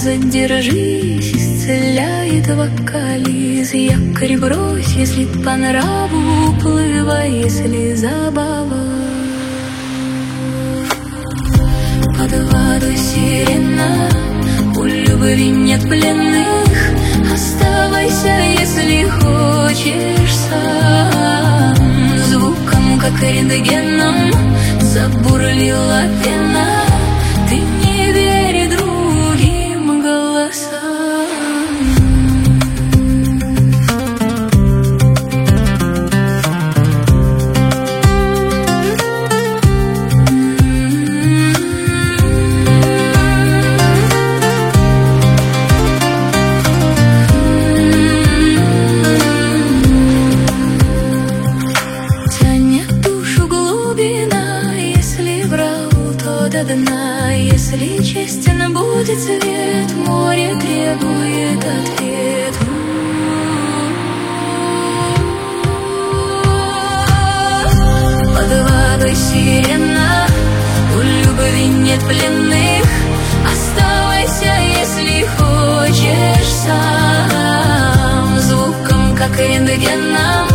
задержись, исцеляет вокализ. Якорь брось, если по нраву, уплывай, если забава. Под водой сирена, у любви нет пленных. Оставайся, если хочешь сам. Звуком, как рентгеном, забурлила пена. Ты не верь другим голосам. До дна, если честен будет свет, море требует ответ. Под водой сирена, у любви нет пленных. Оставайся, если хочешь сам. Звуком, как рентгеном,